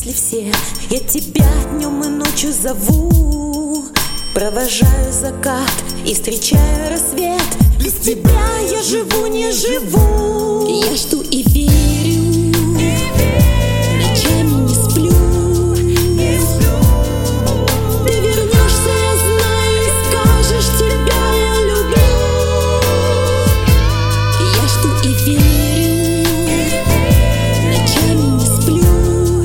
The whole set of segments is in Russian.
мысли все. Я тебя днем и ночью зову, провожаю закат и встречаю рассвет. Без тебя я живу, не живу. Я жду и верю, ночами не сплю. Ты вернешься, я знаю, и скажешь: тебя я люблю. Я жду и верю, ночами не сплю.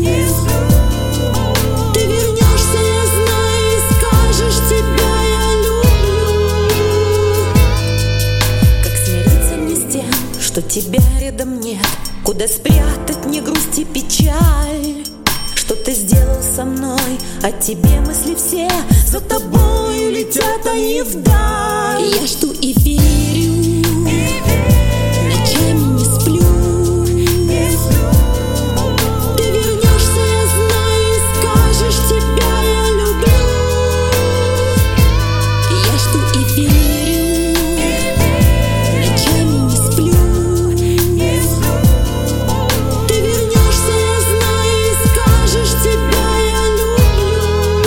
Ты вернешься, я знаю, и скажешь: тебя я люблю. Как смириться мне с тем, что тебя рядом нет? Куда спрятать мне грусть и печаль? Что ты сделал со мной? О тебе мысли все, за тобою летят они вдаль. Я жду и верю, ночами не сплю. Ты вернешься, я знаю, и скажешь: тебя я люблю. Я жду и верю, ночами не сплю. Ты вернешься, я знаю, и скажешь: тебя я люблю.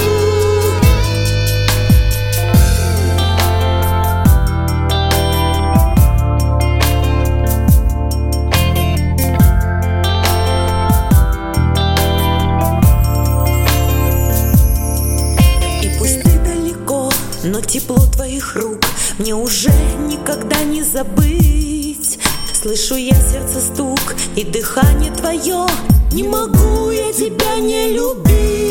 И пусть ты далеко, но тепло твоих рук мне уже никогда не забыть. Слышу я сердце стук и дыхание твое, не могу я тебя не любить.